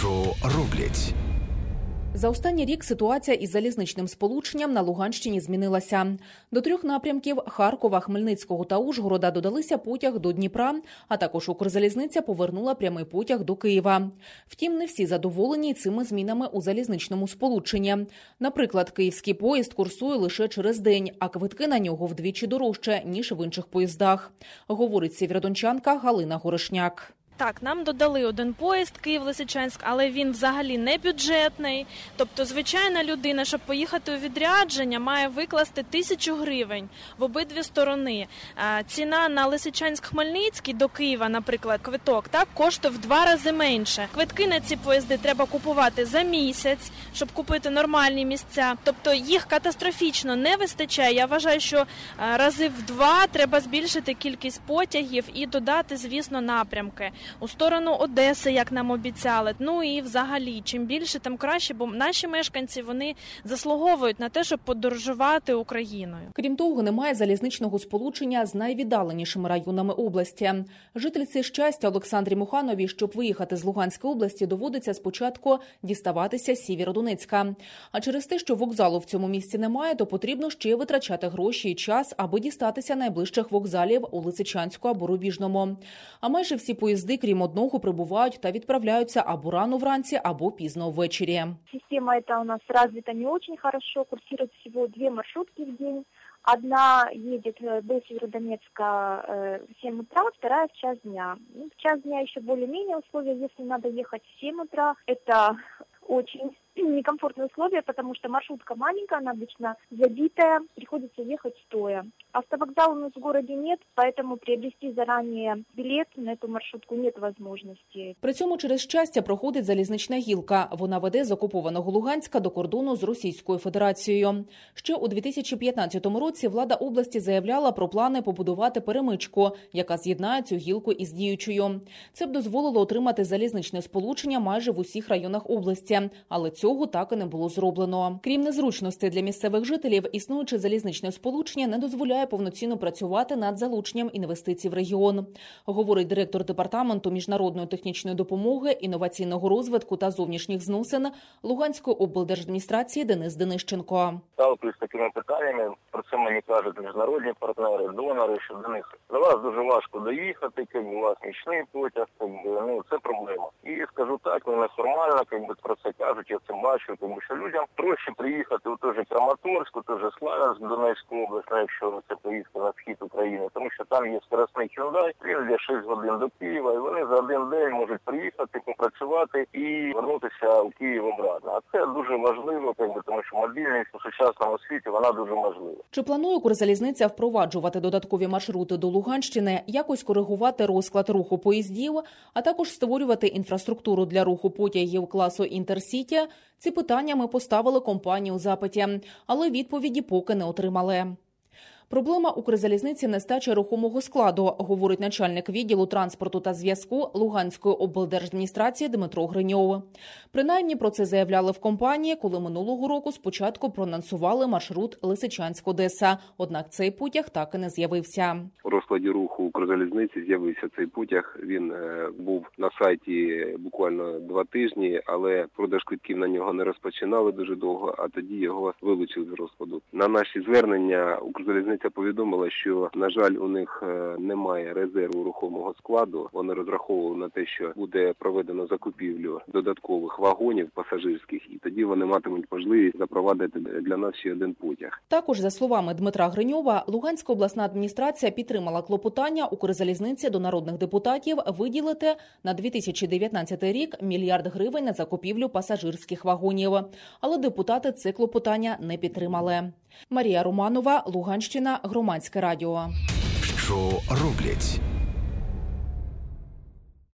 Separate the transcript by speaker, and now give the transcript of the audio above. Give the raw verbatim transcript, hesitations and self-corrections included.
Speaker 1: Що роблять?
Speaker 2: За останній рік ситуація із залізничним сполученням на Луганщині змінилася. До трьох напрямків – Харкова, Хмельницького та Ужгорода – додалися потяг до Дніпра, а також Укрзалізниця повернула прямий потяг до Києва. Втім, не всі задоволені цими змінами у залізничному сполученні. Наприклад, київський поїзд курсує лише через день, а квитки на нього вдвічі дорожче, ніж в інших поїздах, говорить сєвєродончанка Галина Горошняк.
Speaker 3: Так, нам додали один поїзд Київ-Лисичанськ, але він взагалі не бюджетний. Тобто, звичайна людина, щоб поїхати у відрядження, має викласти тисячу гривень в обидві сторони. Ціна на Лисичанськ-Хмельницький до Києва, наприклад, квиток, так, коштує в два рази менше. Квитки на ці поїзди треба купувати за місяць, щоб купити нормальні місця. Тобто, їх катастрофічно не вистачає. Я вважаю, що рази в два треба збільшити кількість потягів і додати, звісно, напрямки. У сторону Одеси, як нам обіцяли. Ну і взагалі, чим більше, тим краще, бо наші мешканці, вони заслуговують на те, щоб подорожувати Україною.
Speaker 2: Крім того, немає залізничного сполучення з найвіддаленішими районами області. Жительці Щастя Олександрі Мухановій, щоб виїхати з Луганської області, доводиться спочатку діставатися з Сєвєродонецька. А через те, що вокзалу в цьому місці немає, то потрібно ще витрачати гроші і час, аби дістатися найближчих вокзалів у Лисичанську або Рубіжному. А майже всі поїзди, крім одного, прибувають та відправляються або рано вранці, або пізно ввечері.
Speaker 4: Система эта у нас развита не очень хорошо, курсирует всего две маршрутки в день. Одна едет до Северодонецка в семь утра, вторая в час дня. В час дня еще более-менее условия, если надо ехать в семь утра, это очень некомфортные условия, потому что маршрутка маленькая, она обычно забитая, приходится ехать стоя. Автовокзала у нас в городе нет, поэтому приобрести заранее билет на эту маршрутку нет возможности.
Speaker 2: При цьому через Щастя проходить залізнична гілка. Вона веде з окупованого Луганська до кордону з Російською Федерацією. Ще у дві тисячі п'ятнадцятому році влада області заявляла про плани побудувати перемичку, яка з'єднає цю гілку із діючою. Це б дозволило отримати залізничне сполучення майже в усіх районах області, але цього так і не було зроблено. Крім незручностей для місцевих жителів, існуюче залізничне сполучення не дозволяє повноцінно працювати над залученням інвестицій в регіон, говорить директор департаменту міжнародної технічної допомоги, інноваційного розвитку та зовнішніх зносин Луганської облдержадміністрації Денис Денищенко.
Speaker 5: Сталкуюсь з такими питаннями, про це мені кажуть міжнародні партнери, донори, що до них до вас дуже важко доїхати, якби у вас нічний потяг, якби, ну це проблема. І скажу так, ну неформально, якби про це кажуть, я це бачу, тому що людям проще приїхати у той же Краматорськ, у той же Славянськ, Донецьку область, якщо це поїздка на схід України, тому що там є скоростний Hyundai, він йде шість годин до Києва, і вони за один день можуть приїхати, попрацювати і вернутися у Київ обратно. А це дуже важливо, якби, тому що мобільність у сучасному світі, вона дуже важлива.
Speaker 2: Чи планує Укрзалізниця впроваджувати додаткові маршрути до Луганщини, якось коригувати розклад руху поїздів, а також створювати інфраструктуру для руху потягів класу Інтерсіті? Ці питання ми поставили компанії у запиті, але відповіді поки не отримали. Проблема Укрзалізниці – нестача рухомого складу, говорить начальник відділу транспорту та зв'язку Луганської облдержадміністрації Дмитро Гриньов. Принаймні про це заявляли в компанії, коли минулого року спочатку проанонсували маршрут Лисичанськ-Одеса. Однак цей потяг так і не з'явився.
Speaker 6: У розкладі руху Укрзалізниці з'явився цей потяг. Він е, був на сайті буквально два тижні, але продаж квитків на нього не розпочинали дуже довго, а тоді його вилучили з розкладу. На наші звернення Укрзалізниця повідомила, що, на жаль, у них немає резерву рухомого складу. Вони розраховували на те, що буде проведено закупівлю додаткових вагонів пасажирських, і тоді вони матимуть можливість запровадити для нас ще один потяг.
Speaker 2: Також, за словами Дмитра Гриньова, Луганська обласна адміністрація підтримала клопотання Укрзалізниці до народних депутатів виділити на дві тисячі дев'ятнадцятий рік мільярд гривень на закупівлю пасажирських вагонів. Але депутати це клопотання не підтримали. Марія Романова, Луганщина, Громадське радіо.
Speaker 1: Що роблять?